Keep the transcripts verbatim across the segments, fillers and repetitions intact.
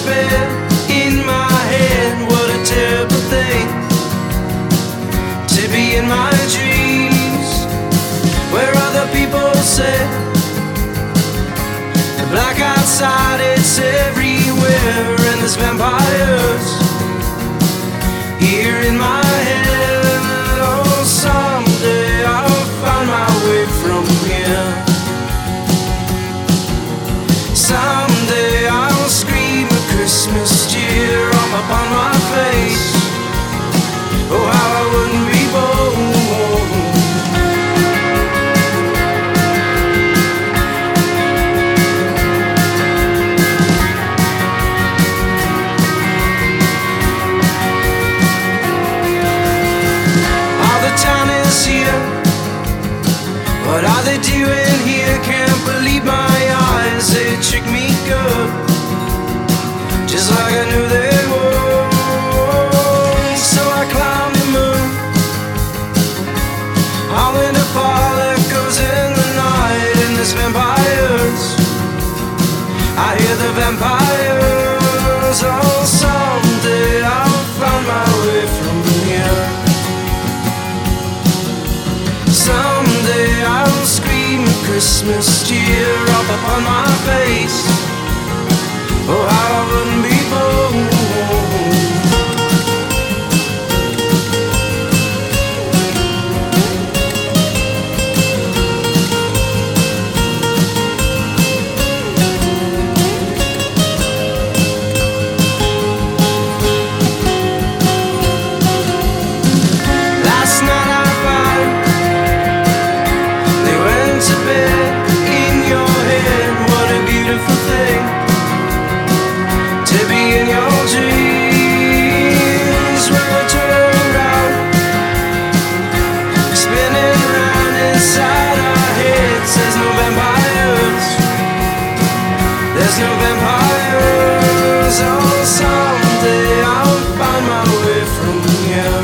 bed in my head. What a terrible thing to be in my dreams, where other people say the black outside, it's everywhere, and there's vampires here in my head. Oh, someday I'll find my way from here. Someday I'll scream a Christmas cheer up upon my face. Oh, how I wouldn't be bold. All the town is here. What are they doing here? Can't believe my eyes. They trick me good, just like I knew they would. So I climb the moon, all in the fall echoes in the night, and there's vampires. I hear the vampires. Oh, someday I'll find my way from here. Someday I'll scream a Christmas cheer up upon my face. Oh, how I wouldn't be bold. Last night I found they went to bed in your head. What a beautiful thing to be in your dreams, where we turn around, spinning around inside our heads. There's no vampires, there's no vampires. Oh, someday I'll find my way from here.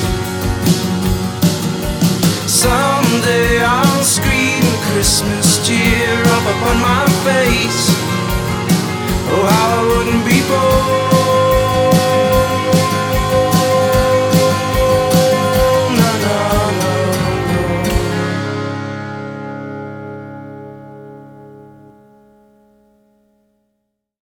Someday I'll scream a Christmas cheer up upon my face. Oh, how I wouldn't be bold.